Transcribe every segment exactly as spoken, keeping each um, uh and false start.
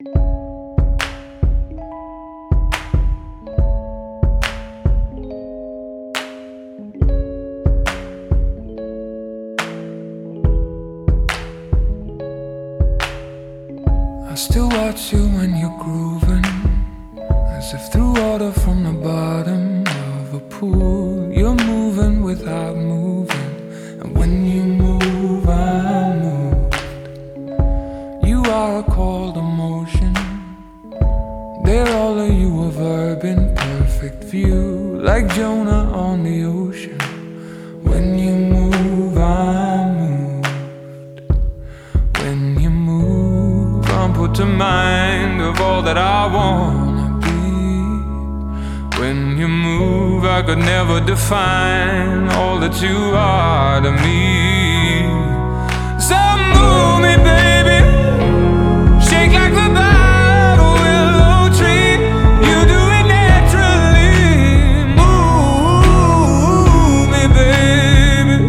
I still watch you when you're grooving, as if through water from the bottom of a pool. You're moving without moving, and when you move, I'm moved. You are a cold emotion. There all of you a verb in perfect view, like Jonah on the ocean. When you move, I'm moved. When you move, I'm put to mind of all that I wanna be. When you move, I could never define all that you are to me. So move me, baby, shake like the battle willow tree. You do it naturally. Move me, baby.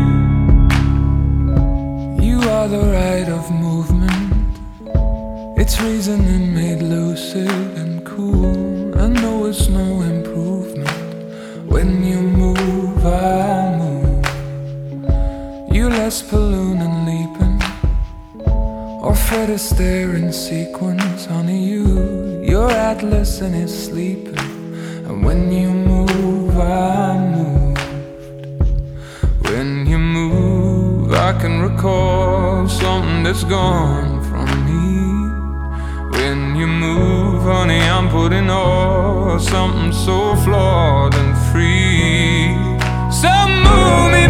You are the rite of movement. It's reasoning made lucid and cool. I know it's no improvement. When you move, I move. You less balloon and leaping, or Fred Astaire in sequence. Honey, you, you're Atlas and it's sleeping. And when you move, I moved. When you move, I can recall something that's gone from me. When you move, honey, I'm putting all something so flawed and free. So move me,